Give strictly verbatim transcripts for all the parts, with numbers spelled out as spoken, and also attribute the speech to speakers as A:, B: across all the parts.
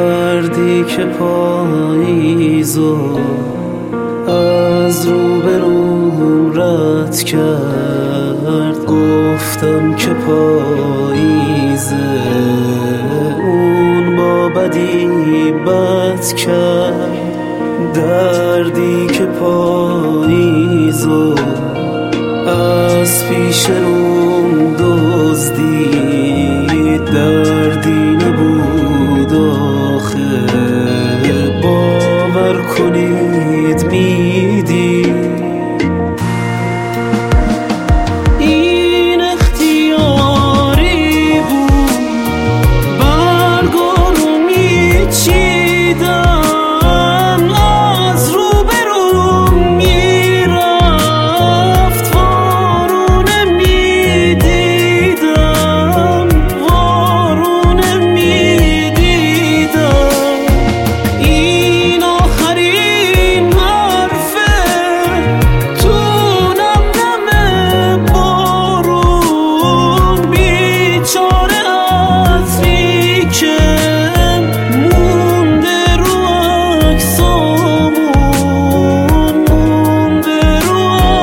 A: دردی که پاییزو از رو به روم رد کرد. گفتم که پاییزه اون با بدی بد کرد. دردی که پاییزو از پیش روم دزدید، دردی نبود آخه باور کنید میدید. این اختیاری بود برگارو میچیدم، از رو به رو میرفت وارونه میدیدم، وارونه میدیدم. این آخرین حرفه تو نم نم بارون، بیچاره عطری که مونده رو عکسامون، مونده رو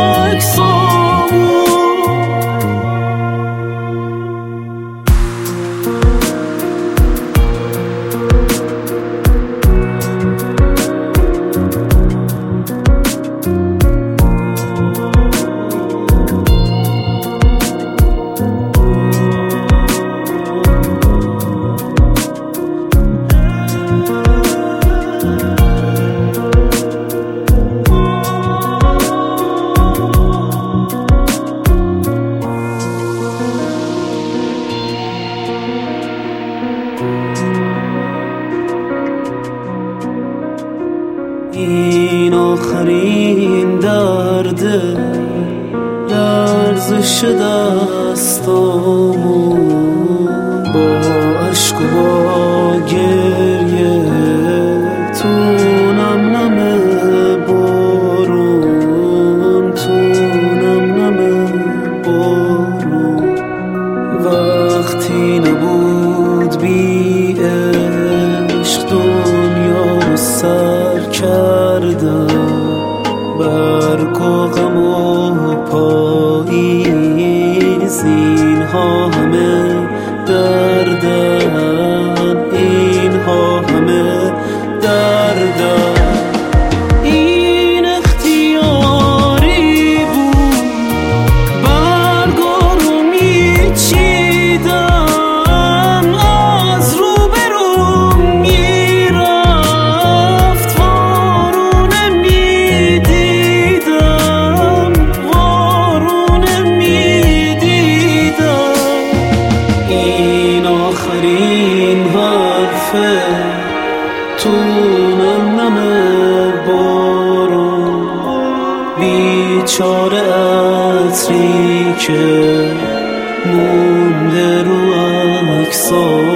A: این آخرین درده، لرزش دستامون با عشق و با گریه تو نم نم بارون، تو نم نم بارون. وقتی نبود بی عشق دنیا رو سر کردم، برگ و غم و پاییز اینها همه دردن، اینها همه دردن. این اختیاری بود برگا رو میچیدم، از رو به رو میرفت وارونه میدیدم، وارونه میدیدم. این آخرین حرفه تو نم نم بارون، بیچاره عطری که مونده رو عکسام.